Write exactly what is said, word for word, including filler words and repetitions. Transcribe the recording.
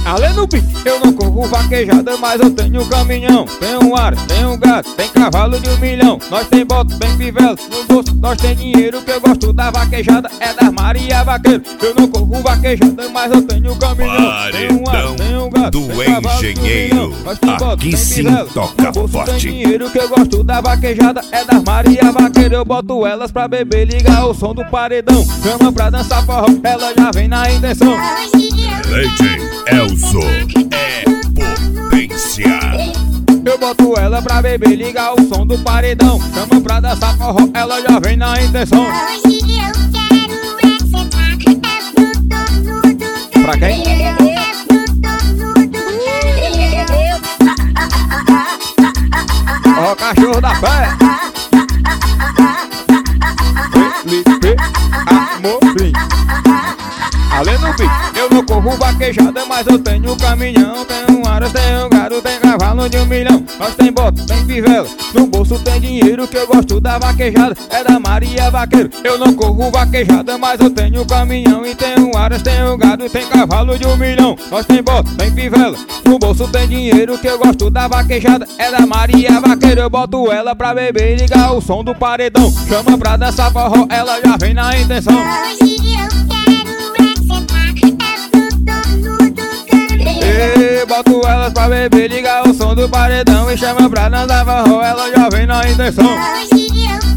Além do beat, eu não corro vaquejada, mas eu tenho caminhão. Tenho ar, tenho gato, tem cavalo de um milhão. Nós tem boto, tem pivela, no bolso nós tem dinheiro. Que eu gosto da vaquejada é das Maria Vaqueiro. Eu não corro vaquejada, mas eu tenho caminhão. Tenho ar, tenho gato, do tem cavalo engenheiro. de um milhão. Nós tem boto, Aqui tem sim pivela, toca no bolso forte. tem dinheiro. Que eu gosto da vaquejada é das Maria Vaqueiro. Eu boto elas pra beber, ligar o som do paredão. Chama pra dançar forró, ela já vem na intenção. Lady Elzo é potência. Eu boto ela pra beber, ligar o som do paredão. Chama pra dançar forró, ela já vem na intenção. Pra quem? Ó, cachorro da fé. Felipe Amorim. Além do beat, eu não corro vaquejada, mas eu tenho caminhão. Tenho aras, tenho gado, tem cavalo de um milhão. Nós tem boto, tem pivela, no bolso tem dinheiro. Que eu gosto da vaquejada é da Maria Vaqueiro. Eu não corro vaquejada, mas eu tenho caminhão. E tenho aras, tenho gado, tem cavalo de um milhão. Nós tem boto, tem pivela, no bolso tem dinheiro. Que eu gosto da vaquejada é da Maria Vaqueiro. Eu boto ela pra beber e ligar o som do paredão. Chama pra dançar forró, ela já vem na intenção. E boto elas pra beber, ligar o som do paredão. E chama pra dançar forró, ela já vem na intenção.